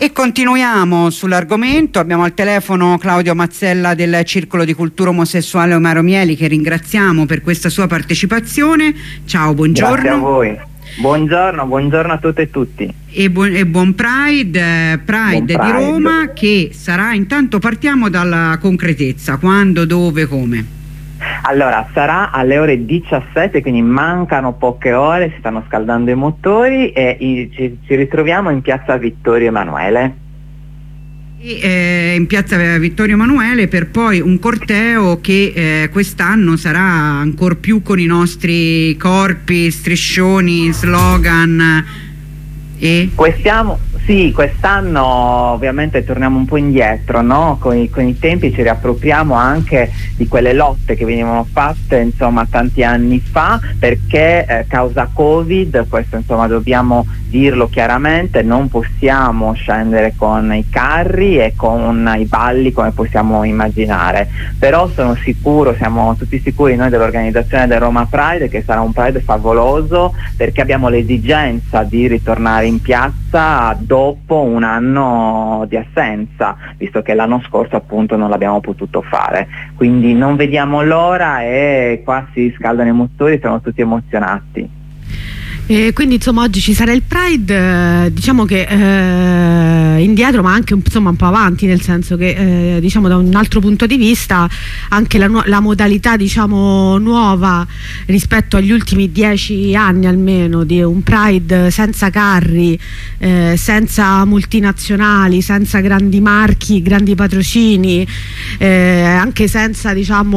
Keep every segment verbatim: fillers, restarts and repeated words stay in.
E continuiamo sull'argomento. Abbiamo al telefono Claudio Mazzella del Circolo di Cultura Omosessuale Omaro Mieli, che ringraziamo per questa sua partecipazione. Ciao, buongiorno. Grazie a voi. Buongiorno, buongiorno a tutte e tutti. E buon, e buon Pride, eh, Pride, buon Pride di Roma, che sarà, intanto partiamo dalla concretezza, quando, dove, come? Allora, sarà alle ore diciassette, quindi mancano poche ore, si stanno scaldando i motori e i, ci, ci ritroviamo in piazza Vittorio Emanuele. E, eh, in piazza Vittorio Emanuele, per poi un corteo che eh, quest'anno sarà ancor più con i nostri corpi, striscioni, slogan. E? Questiamo, sì, quest'anno ovviamente torniamo un po' indietro, no? Con i, con i tempi ci riappropriamo anche di quelle lotte che venivano fatte insomma tanti anni fa, perché eh, causa Covid, questo insomma dobbiamo dirlo chiaramente, non possiamo scendere con i carri e con i balli come possiamo immaginare, però sono sicuro, siamo tutti sicuri noi dell'organizzazione del Roma Pride che sarà un Pride favoloso, perché abbiamo l'esigenza di ritornare in piazza dopo un anno di assenza, visto che l'anno scorso appunto non l'abbiamo potuto fare, quindi non vediamo l'ora e qua si scaldano i motori, siamo tutti emozionati. E quindi insomma oggi ci sarà il Pride, eh, diciamo che eh, indietro ma anche insomma un po' avanti, nel senso che eh, diciamo da un altro punto di vista anche la, la modalità diciamo nuova rispetto agli ultimi dieci anni almeno, di un Pride senza carri, eh, senza multinazionali, senza grandi marchi, grandi patrocini, eh, anche senza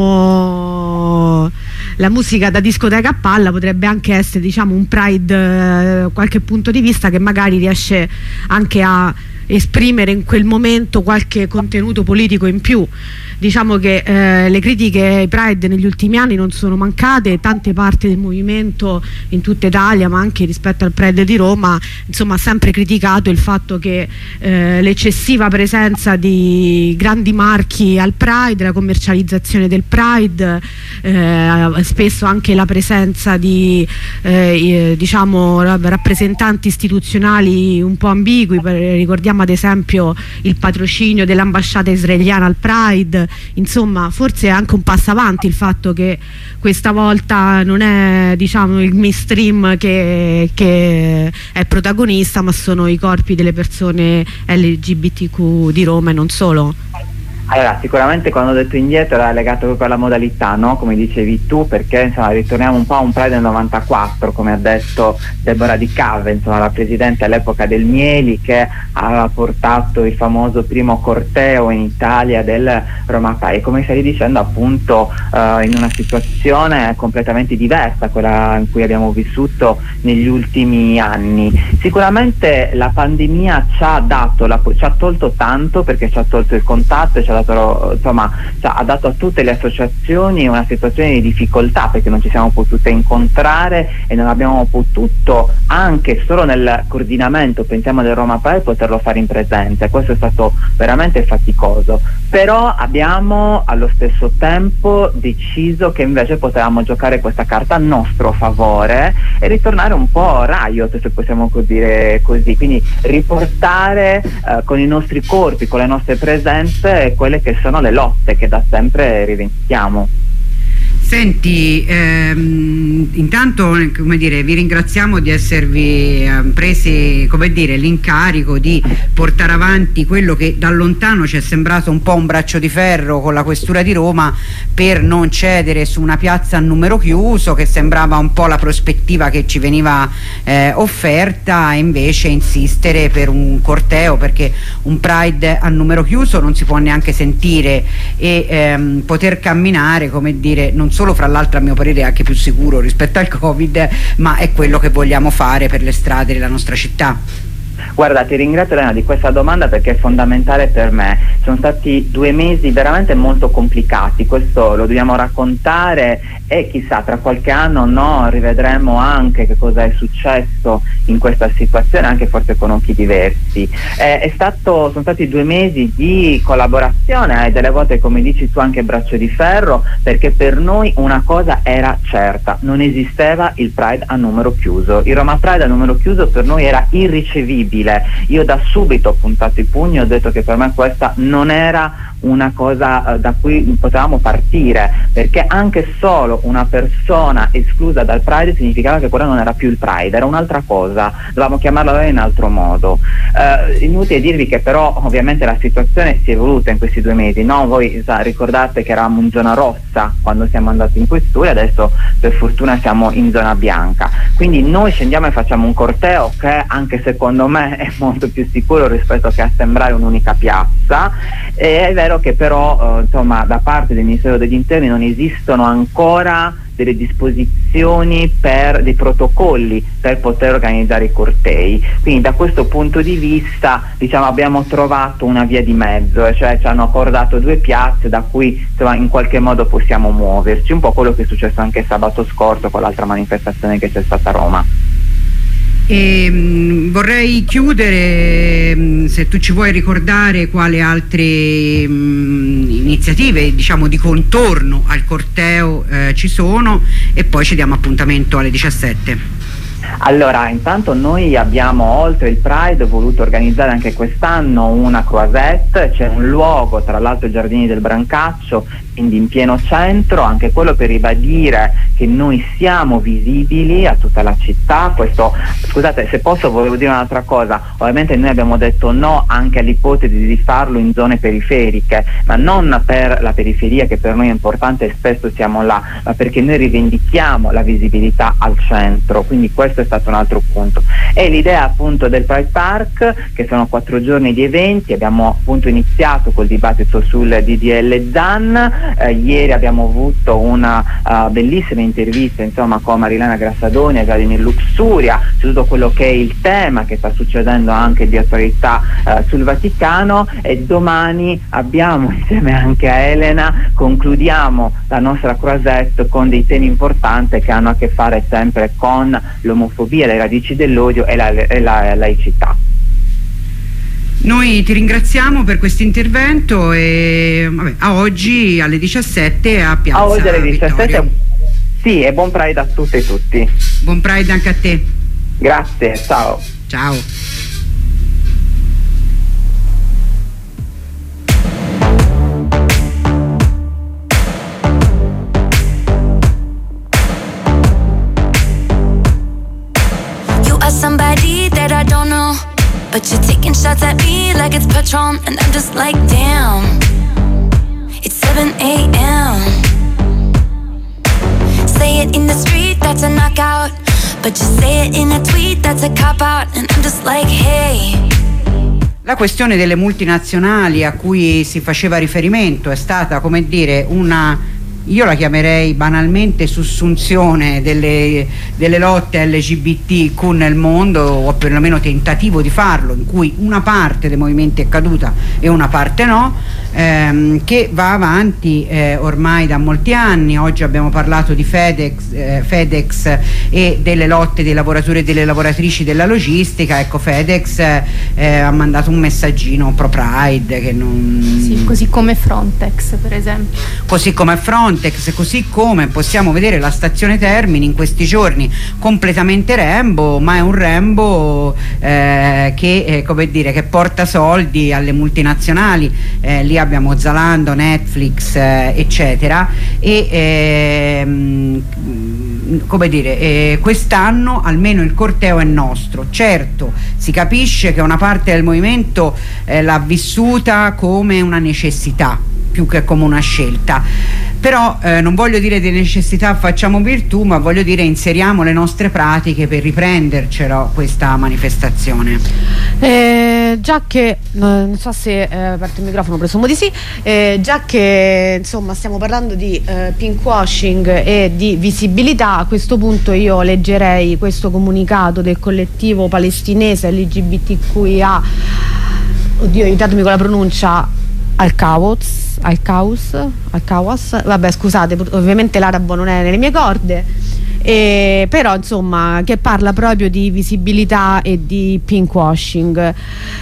diciamo la musica da discoteca a palla, potrebbe anche essere diciamo un Pride da qualche punto di vista che magari riesce anche a esprimere in quel momento qualche contenuto politico in più. Diciamo che eh, le critiche ai Pride negli ultimi anni non sono mancate, tante parti del movimento in tutta Italia, ma anche rispetto al Pride di Roma, insomma ha sempre criticato il fatto che eh, l'eccessiva presenza di grandi marchi al Pride, la commercializzazione del Pride, eh, spesso anche la presenza di eh, diciamo rappresentanti istituzionali un po' ambigui. Ricordiamo ad esempio il patrocinio dell'ambasciata israeliana al Pride. Insomma, forse è anche un passo avanti il fatto che questa volta non è diciamo il mainstream che, che è protagonista, ma sono i corpi delle persone L G B T Q di Roma e non solo. Allora, sicuramente quando ho detto indietro era legato proprio alla modalità, no? Come dicevi tu, perché insomma ritorniamo un po' a un Pride del novantaquattro, come ha detto Deborah Di Cave, insomma la presidente all'epoca del Mieli, che aveva portato il famoso primo corteo in Italia del Roma Pride, come stavi dicendo appunto eh, in una situazione completamente diversa, quella in cui abbiamo vissuto negli ultimi anni. Sicuramente la pandemia ci ha dato, la, ci ha tolto tanto, perché ci ha tolto il contatto, ci ha dato, insomma, ha dato a tutte le associazioni una situazione di difficoltà, perché non ci siamo potute incontrare e non abbiamo potuto, anche solo nel coordinamento, pensiamo del Roma Pride, poterlo fare in presenza. Questo è stato veramente faticoso, però abbiamo allo stesso tempo deciso che invece potevamo giocare questa carta a nostro favore e ritornare un po' Riot, se possiamo dire così, quindi riportare eh, con i nostri corpi, con le nostre presenze, quelle che sono le lotte che da sempre rivendichiamo. Senti, ehm, intanto come dire, vi ringraziamo di esservi eh, presi come dire, l'incarico di portare avanti quello che da lontano ci è sembrato un po' un braccio di ferro con la Questura di Roma, per non cedere su una piazza a numero chiuso, che sembrava un po' la prospettiva che ci veniva eh, offerta, e invece insistere per un corteo, perché un Pride a numero chiuso non si può neanche sentire, e ehm, poter camminare, come dire, non solo fra l'altro a mio parere è anche più sicuro rispetto al Covid, ma è quello che vogliamo fare per le strade della nostra città. Guarda, ti ringrazio Elena di questa domanda, perché è fondamentale per me. Sono stati due mesi veramente molto complicati, questo lo dobbiamo raccontare, e chissà tra qualche anno no, rivedremo anche che cosa è successo in questa situazione, anche forse con occhi diversi. Eh, è stato, sono stati due mesi di collaborazione e delle volte, come dici tu, anche braccio di ferro, perché per noi una cosa era certa: non esisteva il Pride a numero chiuso. Il Roma Pride a numero chiuso per noi era irricevibile, visibile. Io da subito ho puntato i pugni, ho detto che per me questa non era una cosa eh, da cui potevamo partire, perché anche solo una persona esclusa dal Pride significava che quella non era più il Pride, era un'altra cosa, dovevamo chiamarla in altro modo. Eh, inutile dirvi che però ovviamente la situazione si è evoluta in questi due mesi, no? Voi sa, ricordate che eravamo in zona rossa quando siamo andati in questura, adesso per fortuna siamo in zona bianca, quindi noi scendiamo e facciamo un corteo che anche secondo me è molto più sicuro rispetto che a sembrare un'unica piazza. E è vero che però eh, insomma da parte del Ministero degli Interni non esistono ancora delle disposizioni per dei protocolli per poter organizzare i cortei, quindi da questo punto di vista diciamo abbiamo trovato una via di mezzo, cioè ci hanno accordato due piazze da cui insomma in qualche modo possiamo muoverci, un po' quello che è successo anche sabato scorso con l'altra manifestazione che c'è stata a Roma. E, mh, vorrei chiudere, mh, se tu ci vuoi ricordare quali altre mh, iniziative diciamo di contorno al corteo eh, ci sono, e poi ci diamo appuntamento alle diciassette. Allora, intanto noi abbiamo, oltre il Pride, voluto organizzare anche quest'anno una croisette, c'è un luogo, tra l'altro i Giardini del Brancaccio, quindi in pieno centro, anche quello per ribadire che noi siamo visibili a tutta la città. Questo, scusate, se posso volevo dire un'altra cosa, ovviamente noi abbiamo detto no anche all'ipotesi di farlo in zone periferiche, ma non per la periferia che per noi è importante e spesso siamo là, ma perché noi rivendichiamo la visibilità al centro, quindi questo è stato un altro punto. E l'idea appunto del Pride Park, che sono quattro giorni di eventi, abbiamo appunto iniziato col dibattito sul D D L Zan. Eh, ieri abbiamo avuto una uh, bellissima intervista insomma con Marilena Grassadoni e Vladimir Luxuria su tutto quello che è il tema che sta succedendo anche di attualità uh, sul Vaticano, e domani abbiamo insieme anche a Elena concludiamo la nostra croisette con dei temi importanti che hanno a che fare sempre con l'omofobia, le radici dell'odio e la, e la laicità. Noi ti ringraziamo per questo intervento e vabbè, a oggi alle diciassette a Piazza A oggi alle diciassette, Vittorio. Sì, e buon Pride a tutte e tutti. Buon Pride anche a te. Grazie, ciao. Ciao. You are somebody that I don't know, but you're taking shots at me like it's Patron, and I'm just like, damn, it's seven a m Say it in the street, that's a knockout, but you say it in a tweet, that's a cop-out, and I'm just like, hey. La questione delle multinazionali a cui si faceva riferimento è stata, come dire, una... io la chiamerei banalmente sussunzione delle, delle lotte L G B T Q nel mondo, o perlomeno tentativo di farlo, in cui una parte dei movimenti è caduta e una parte no, ehm, che va avanti eh, ormai da molti anni. Oggi abbiamo parlato di FedEx, eh, FedEx e delle lotte dei lavoratori e delle lavoratrici della logistica. Ecco, FedEx eh, ha mandato un messaggino pro Pride che non... Sì, così come Frontex per esempio. Così come Frontex. Così come possiamo vedere la stazione Termini in questi giorni completamente Rambo, ma è un Rambo eh, che, eh, come dire, che porta soldi alle multinazionali. Eh, lì abbiamo Zalando, Netflix, eh, eccetera, e ehm, come dire, eh, quest'anno almeno il corteo è nostro. Certo, si capisce che una parte del movimento eh, l'ha vissuta come una necessità più che come una scelta, però eh, non voglio dire di necessità facciamo virtù, ma voglio dire inseriamo le nostre pratiche per riprendercelo questa manifestazione. Eh, già che non so se eh, aperto il microfono, presumo di sì, eh, già che insomma stiamo parlando di eh, pinkwashing e di visibilità, a questo punto io leggerei questo comunicato del collettivo palestinese L G B T Q I A, oddio aiutatemi con la pronuncia, Al-Qaws Al-Qaws Al-Qawas, vabbè scusate, ovviamente l'arabo non è nelle mie corde, e, però insomma che parla proprio di visibilità e di pinkwashing.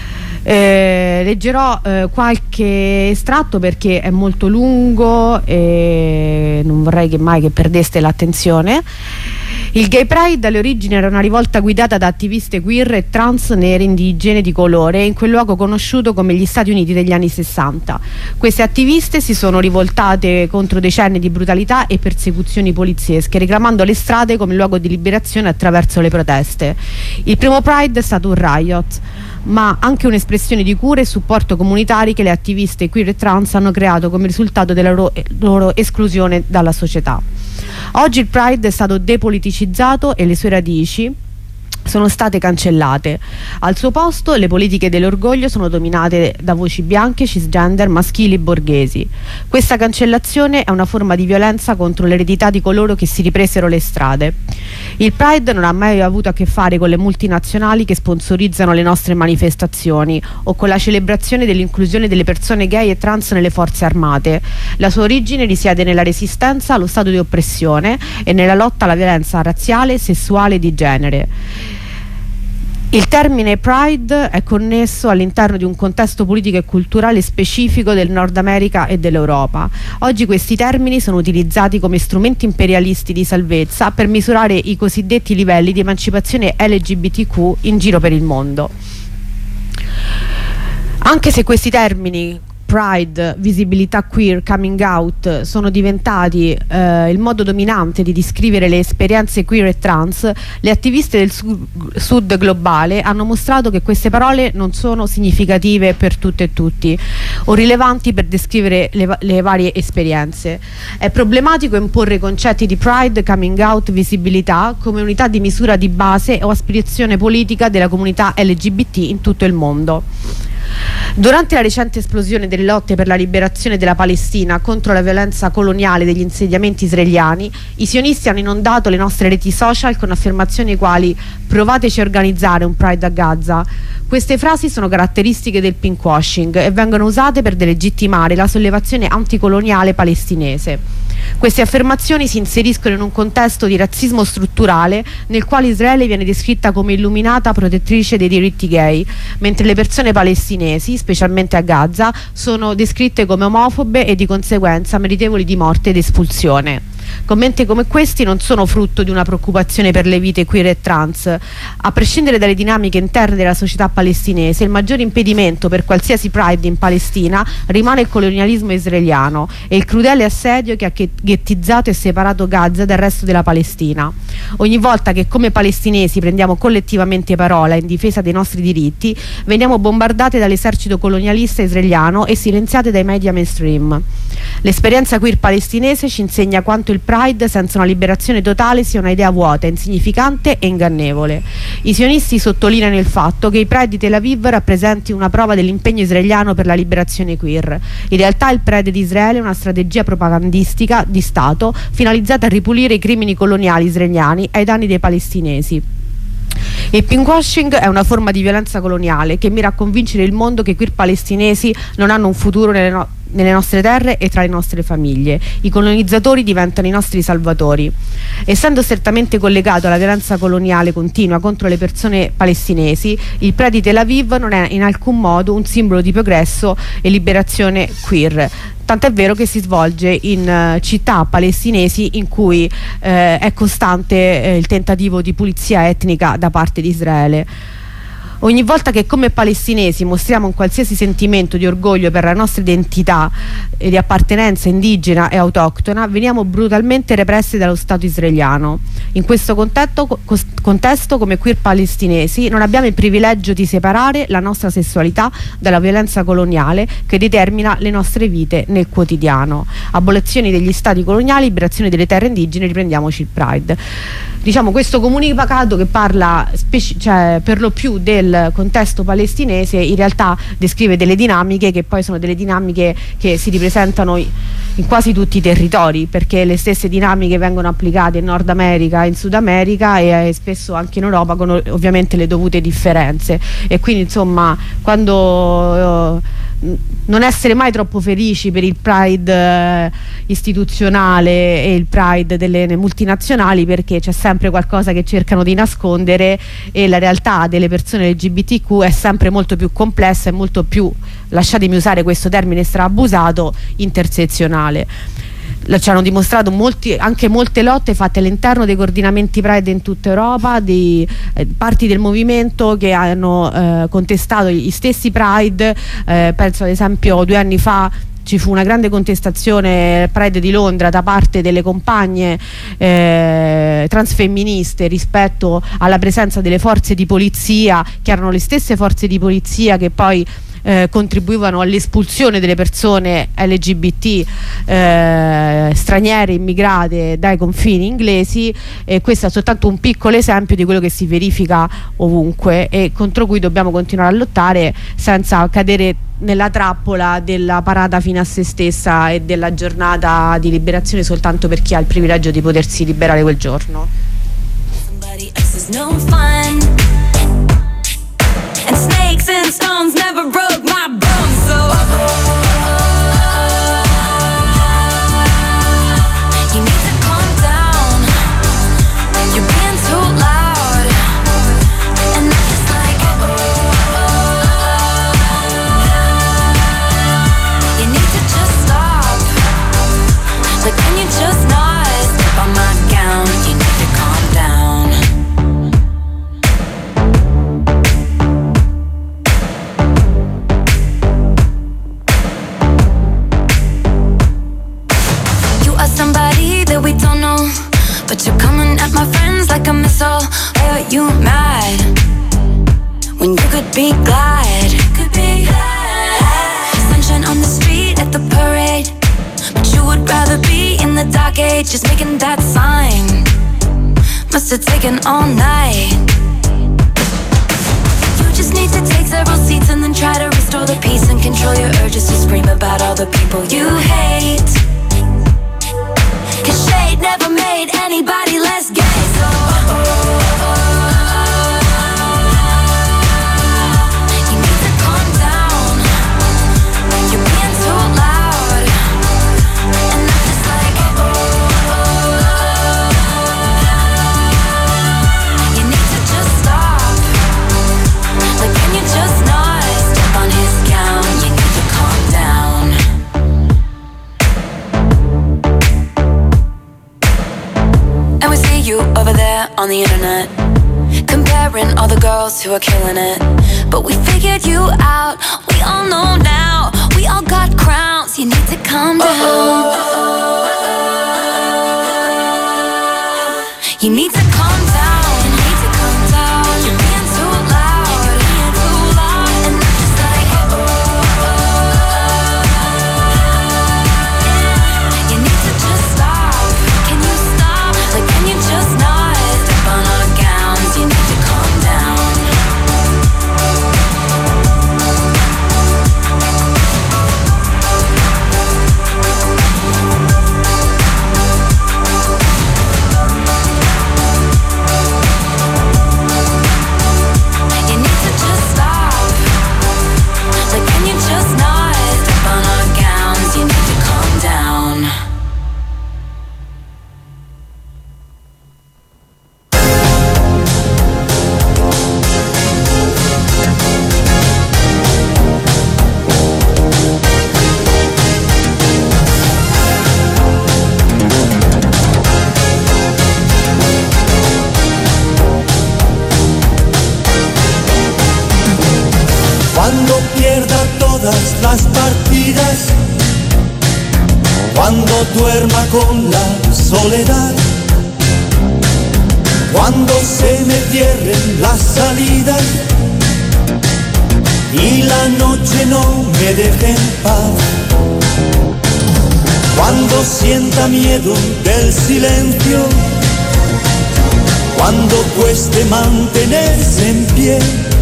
Eh, leggerò eh, qualche estratto perché è molto lungo e non vorrei che mai che perdeste l'attenzione. Il Gay Pride alle origini era una rivolta guidata da attiviste queer e trans nere, indigene, di colore, in quel luogo conosciuto come gli Stati Uniti degli anni sessanta. Queste attiviste si sono rivoltate contro decenni di brutalità e persecuzioni poliziesche, reclamando le strade come luogo di liberazione attraverso le proteste. Il primo Pride è stato un riot, ma anche un'espressione di cura e supporto comunitari che le attiviste queer e trans hanno creato come risultato della loro, loro esclusione dalla società. Oggi il Pride è stato depoliticizzato e le sue radici sono state cancellate. Al suo posto le politiche dell'orgoglio sono dominate da voci bianche, cisgender, maschili, borghesi. Questa cancellazione è una forma di violenza contro l'eredità di coloro che si ripresero le strade. Il Pride non ha mai avuto a che fare con le multinazionali che sponsorizzano le nostre manifestazioni o con la celebrazione dell'inclusione delle persone gay e trans nelle forze armate. La sua origine risiede nella resistenza allo stato di oppressione e nella lotta alla violenza razziale, sessuale e di genere. Il termine Pride è connesso all'interno di un contesto politico e culturale specifico del Nord America e dell'Europa. Oggi questi termini sono utilizzati come strumenti imperialisti di salvezza per misurare i cosiddetti livelli di emancipazione L G B T Q in giro per il mondo. Anche se questi termini Pride, visibilità queer, coming out sono diventati eh, il modo dominante di descrivere le esperienze queer e trans, le attiviste del su- sud globale hanno mostrato che queste parole non sono significative per tutte e tutti o rilevanti per descrivere le, va- le varie esperienze. È problematico imporre i concetti di Pride, coming out, visibilità come unità di misura di base o aspirazione politica della comunità L G B T in tutto il mondo. Durante la recente esplosione delle lotte per la liberazione della Palestina contro la violenza coloniale degli insediamenti israeliani, i sionisti hanno inondato le nostre reti social con affermazioni quali "provateci a organizzare un Pride a Gaza". Queste frasi sono caratteristiche del pinkwashing e vengono usate per delegittimare la sollevazione anticoloniale palestinese. Queste affermazioni si inseriscono in un contesto di razzismo strutturale nel quale Israele viene descritta come illuminata protettrice dei diritti gay, mentre le persone palestinesi, specialmente a Gaza, sono descritte come omofobe e di conseguenza meritevoli di morte ed espulsione. Commenti come questi non sono frutto di una preoccupazione per le vite queer e trans. A prescindere dalle dinamiche interne della società palestinese, il maggiore impedimento per qualsiasi Pride in Palestina rimane il colonialismo israeliano e il crudele assedio che ha ghettizzato e separato Gaza dal resto della Palestina. Ogni volta che come palestinesi prendiamo collettivamente parola in difesa dei nostri diritti, veniamo bombardate dall'esercito colonialista israeliano e silenziate dai media mainstream. L'esperienza queer palestinese ci insegna quanto il Pride senza una liberazione totale sia una idea vuota, insignificante e ingannevole. I sionisti sottolineano il fatto che i Pride di Tel Aviv rappresenti una prova dell'impegno israeliano per la liberazione queer. In realtà il Pride di Israele è una strategia propagandistica di Stato finalizzata a ripulire i crimini coloniali israeliani ai danni dei palestinesi. Il pinkwashing è una forma di violenza coloniale che mira a convincere il mondo che i queer palestinesi non hanno un futuro nelle, no- nelle nostre terre e tra le nostre famiglie. I colonizzatori diventano i nostri salvatori. Essendo strettamente collegato alla violenza coloniale continua contro le persone palestinesi, il Pride di Tel Aviv non è in alcun modo un simbolo di progresso e liberazione queer. Tant'è vero che si svolge in uh, città palestinesi in cui uh, è costante uh, il tentativo di pulizia etnica da parte di Israele. Ogni volta che come palestinesi mostriamo un qualsiasi sentimento di orgoglio per la nostra identità e di appartenenza indigena e autoctona, veniamo brutalmente repressi dallo Stato israeliano. In questo contesto, contesto, come queer palestinesi, non abbiamo il privilegio di separare la nostra sessualità dalla violenza coloniale che determina le nostre vite nel quotidiano. Abolizione degli stati coloniali, liberazione delle terre indigene, riprendiamoci il Pride. Diciamo, questo comunicato che parla speci- cioè, per lo più del contesto palestinese in realtà descrive delle dinamiche che poi sono delle dinamiche che si ripresentano in quasi tutti i territori, perché le stesse dinamiche vengono applicate in Nord America, in Sud America e eh, spesso anche in Europa, con ovviamente le dovute differenze. E quindi insomma, quando eh, non essere mai troppo felici per il Pride eh, istituzionale e il Pride delle multinazionali, perché c'è sempre qualcosa che cercano di nascondere e la realtà delle persone L G B T Q è sempre molto più complessa e molto più, lasciatemi usare questo termine straabusato, intersezionale. ci hanno dimostrato molti, anche molte lotte fatte all'interno dei coordinamenti Pride in tutta Europa, di eh, parti del movimento che hanno eh, contestato gli stessi Pride. Eh, penso ad esempio due anni fa ci fu una grande contestazione al Pride di Londra da parte delle compagne eh, transfemministe rispetto alla presenza delle forze di polizia, che erano le stesse forze di polizia che poi Eh, contribuivano all'espulsione delle persone L G B T eh, straniere immigrate dai confini inglesi. E questo è soltanto un piccolo esempio di quello che si verifica ovunque e contro cui dobbiamo continuare a lottare senza cadere nella trappola della parata fine a se stessa e della giornata di liberazione soltanto per chi ha il privilegio di potersi liberare quel giorno. And snakes and stones never broke my bones, so you need to calm down. You're being too loud, and I'm just like, you need to just stop. Like, can you just not step on my gown? You need to calm down. Somebody that we don't know, but you're coming at my friends like a missile. Why are you mad when you could be glad? Could be glad. Sunshine on the street at the parade, but you would rather be in the dark age, just making that sign. Must have taken all night. You just need to take several seats and then try to restore the peace and control your urges to scream about all the people you hate. Cause shade never made anybody less gay, so you need to calm down. You're being too loud, and I'm just like, you need to just stop. Like, can you just not step on his gown? You need to calm down. And we see you over there on the internet, comparing all the girls who are killing it. But we figured you out, we all know now. We all got crowns, you need to calm down. You need to calm down, you need to calm down. You're being too loud, you're being too loud. And I'm just like, you need to just stop. Can you stop? Like, can you just not step on our gowns? You need to calm down. You need to just stop. Like, can you just not step on our gowns? You need to calm down. Cuando pierda todas las partidas, cuando duerma con la soledad, cuando se me cierren las salidas y la noche no me deje en paz, cuando sienta miedo del silencio, cuando cueste mantenerse en pie,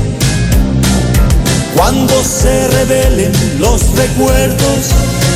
cuando se revelen los recuerdos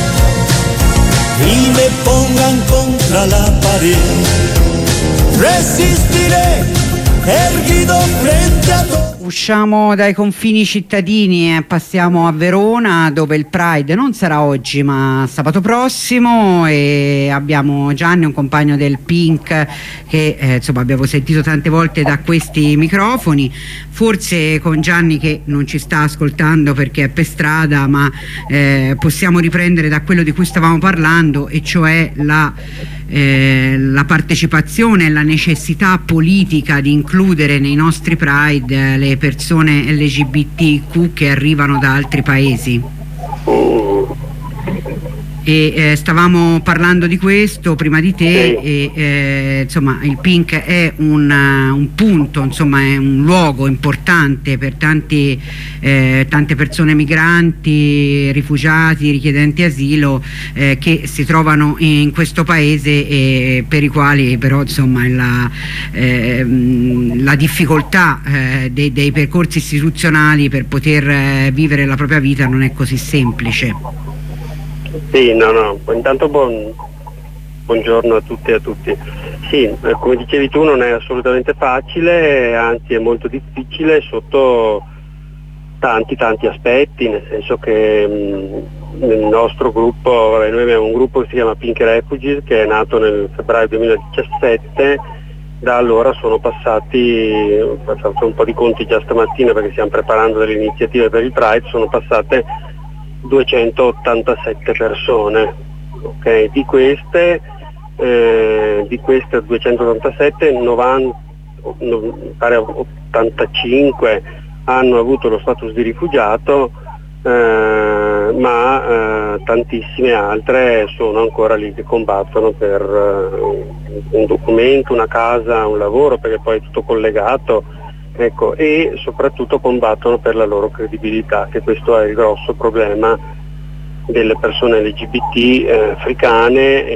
y me pongan contra la pared, resistiré erguido frente a todo. usciamo dai confini cittadini e passiamo a Verona, dove il Pride non sarà oggi ma sabato prossimo, e abbiamo Gianni, un compagno del Pink che eh, insomma abbiamo sentito tante volte da questi microfoni. Forse con Gianni, che non ci sta ascoltando perché è per strada, ma eh, possiamo riprendere da quello di cui stavamo parlando, e cioè la Eh, la partecipazione e la necessità politica di includere nei nostri Pride eh, le persone L G B T Q che arrivano da altri paesi. E eh, stavamo parlando di questo prima di te, e eh, insomma il Pink è un, uh, un punto, insomma è un luogo importante per tanti, eh, tante persone migranti, rifugiati, richiedenti asilo eh, che si trovano in questo paese, e per i quali però insomma la, eh, la difficoltà eh, dei, dei percorsi istituzionali per poter eh, vivere la propria vita non è così semplice. Sì, no, no, intanto buon, buongiorno a tutti e a tutti. Sì, eh, come dicevi tu non è assolutamente facile, anzi è molto difficile sotto tanti tanti aspetti, nel senso che mh, nel nostro gruppo, vabbè, noi abbiamo un gruppo che si chiama Pink Refugees, che è nato nel febbraio duemiladiciassette, da allora sono passati, ho fatto un po' di conti già stamattina perché stiamo preparando delle iniziative per il Pride, sono passate duecentottantasette persone, ok? Di queste, eh, di queste duecentottantasette, novanta, no, pare ottantacinque hanno avuto lo status di rifugiato, eh, ma eh, tantissime altre sono ancora lì che combattono per eh, un documento, una casa, un lavoro, perché poi è tutto collegato. Ecco, e soprattutto combattono per la loro credibilità, che questo è il grosso problema delle persone L G B T eh, africane